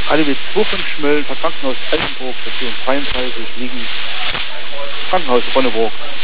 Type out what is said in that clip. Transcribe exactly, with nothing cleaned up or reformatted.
A D W zwei fünf Schmölln, Krankenhaus Altenburg, Station dreiunddreißig, liegen Krankenhaus Ronneburg.